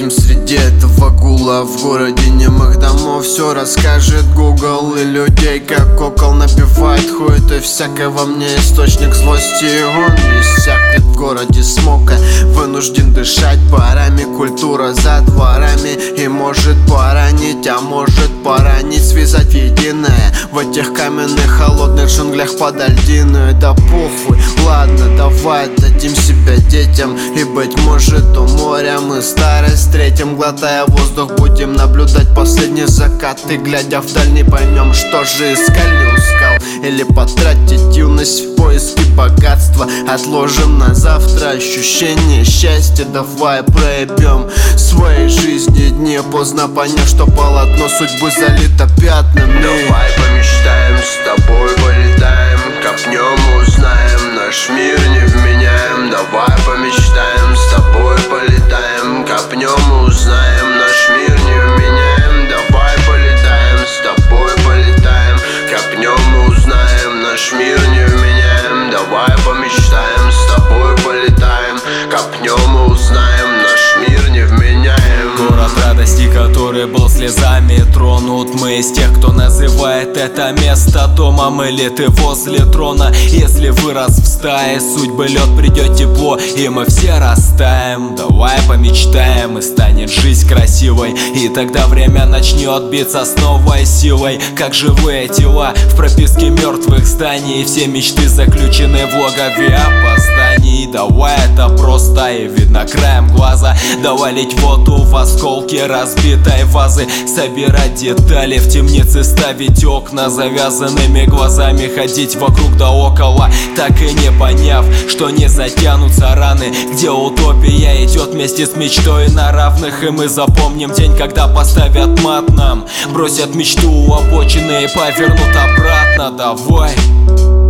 одиноким среди этого гула. В городе немых домов все расскажет Google. И людей как кукол набивает хуй. И всякое во мне источник злости. И он иссякнет в городе смока. Вынужден дышать парами. Культура за дворами. И может поранить, а может поранить. Связать в единое в этих каменных холодных джунглях подо льдиную. Да похуй, ладно, давай дадим себя детям. И быть может у моря мы старость встретим. Глотая воздух будем наблюдать последний закат. И глядя вдаль не поймем, что же искали у скал. Или потратить юность в поиске богатства. Отложим на завтра ощущение счастья. Давай проебем своей жизни дни. Поздно поняв, что полотно судьбы залито пятнами. Давай помечтаем, с тобой полетаем. Копнем, узнаем, наш мир не вменяем. Давай помечтаем, с тобой полетаем. Копнем, узнаем, наш мир не вменяем. Давай полетаем, с тобой полетаем. Копнем, узнаем, наш мир не вменяем. Давай помечтаем, с тобой полетаем. Копнем, узнаем, наш мир не вменяем. Город радости, который был слезами тронут. Мы из тех, кто называет это место домом. Или ты возле трона. Если вырос в стае судьбы лед, придет тепло, и мы все растаем. Давай помечтаем, и станет жизнь красивой. И тогда время начнет биться с новой силой. Как живые тела в прописке мертвых зданий. Все мечты заключены в логове опозданий. Давай это просто и видно краем глаза. Давай лить воду в осколки разбитой вазы. Собирать детали в темнице, ставить окна завязанными глазами. Ходить вокруг да около, так и не поняв, что не затянутся раны. Где утопия идет вместе с мечтой на равных. И мы запомним день, когда поставят мат нам. Бросят мечту у обочины и повернут обратно. Давай